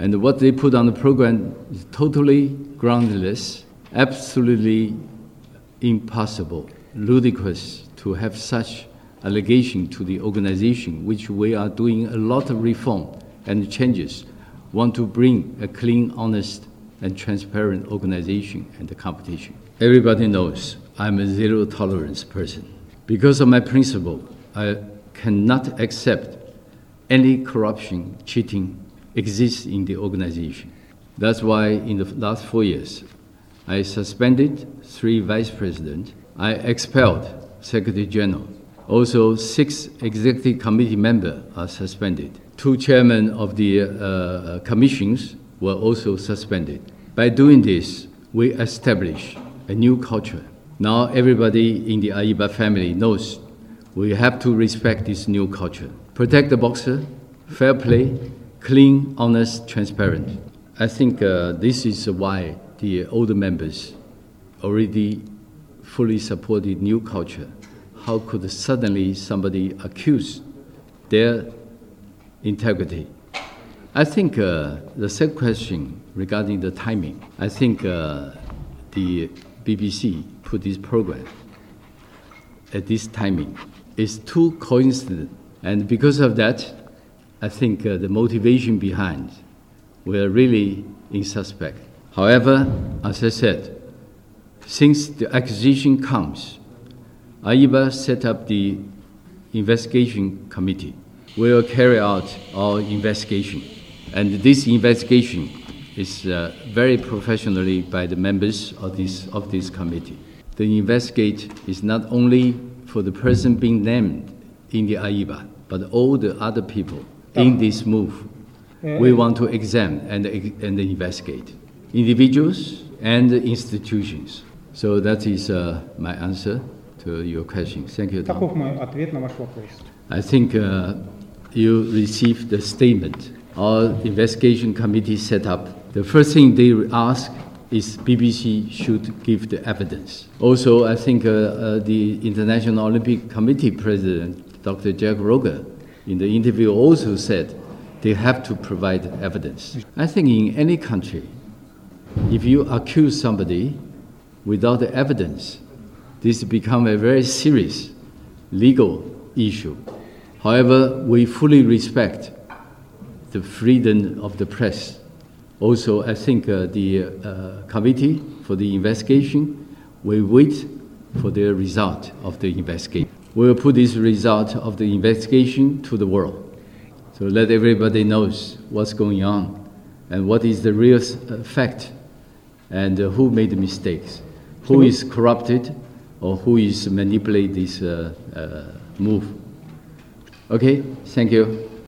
And what they put on the program is totally groundless, absolutely impossible, ludicrous to have such allegation to the organization, which we are doing a lot of reform and changes, want to bring a clean, honest, and transparent organization and the competition. Everybody knows I'm a zero tolerance person. Because of my principle, I cannot accept any corruption, cheating exists in the organization. That's why in the last 4 years, I suspended 3 vice presidents. I expelled Secretary General. Also, 6 executive committee members are suspended. 2 chairmen of the commissions were also suspended. By doing this, we establish a new culture. Now everybody in the AIBA family knows we have to respect this new culture. Protect the boxer, fair play, clean, honest, transparent. I think this is why the older members already fully supported new culture. How could suddenly somebody accuse their integrity? I think the second question regarding the timing, I think the BBC put this program at this timing is too coincident. And because of that, I think the motivation behind were really in suspect. However, as I said, since the accusation comes, AIBA set up the investigation committee. We will carry out our investigation. And this investigation is very professionally by the members of this committee. The investigate is not only for the person being named in the AIBA, but all the other people in this move. We want to examine and investigate individuals and institutions. So that is my answer to your question. Thank you. Таков мой ответ на ваш вопрос. I think you received the statement. Our investigation committee set up. The first thing they ask is BBC should give the evidence. Also, I think the International Olympic Committee President, Dr. Jack Roger, in the interview also said they have to provide evidence. I think in any country, if you accuse somebody without the evidence, this becomes a very serious legal issue. However, we fully respect the freedom of the press. Also, I think the committee for the investigation will wait for the result of the investigation. We will put this result of the investigation to the world. So let everybody knows what's going on and what is the real fact and who made the mistakes, who is corrupted or who is manipulating this move. Okay, thank you.